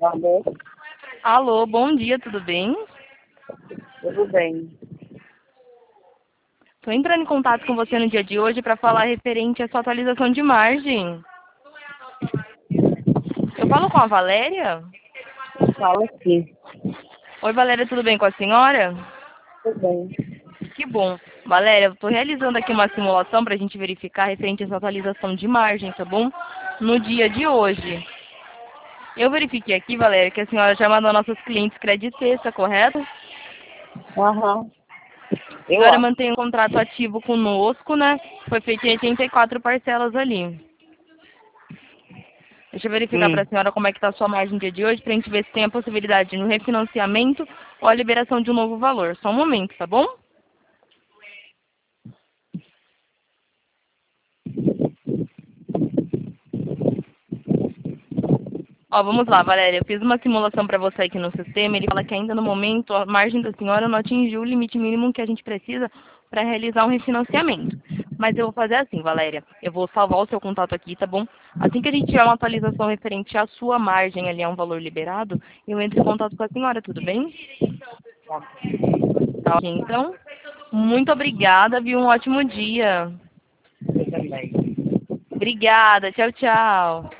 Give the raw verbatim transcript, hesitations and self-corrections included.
Alô? Alô, bom dia, tudo bem? Tudo bem. Estou entrando em contato com você no dia de hoje para falar referente à sua atualização de margem. Eu falo com a Valéria? Fala aqui. Oi, Valéria, tudo bem com a senhora? Tudo bem. Que bom. Valéria, eu estou realizando aqui uma simulação para a gente verificar referente à sua atualização de margem, tá bom? No dia de hoje. Eu verifiquei aqui, Valéria, que a senhora já mandou nossos clientes crédito sexta, correto? Aham. A Eu senhora acho. mantém um contrato ativo conosco, né? Foi feito em oitenta e quatro parcelas ali. Deixa eu verificar para a Hum. senhora como é que está a sua margem no dia de hoje, para a gente ver se tem a possibilidade de um refinanciamento ou a liberação de um novo valor. Só um momento, tá bom? Ó, vamos lá, Valéria. Eu fiz uma simulação para você aqui no sistema. Ele fala que ainda no momento a margem da senhora não atingiu o limite mínimo que a gente precisa para realizar um refinanciamento. Mas eu vou fazer assim, Valéria. Eu vou salvar o seu contato aqui, tá bom? Assim que a gente tiver uma atualização referente à sua margem ali, a um valor liberado, eu entro em contato com a senhora, tudo bem? Tá. Tá ok, então. Muito obrigada, viu? Um ótimo dia. Você também. Obrigada. Tchau, tchau.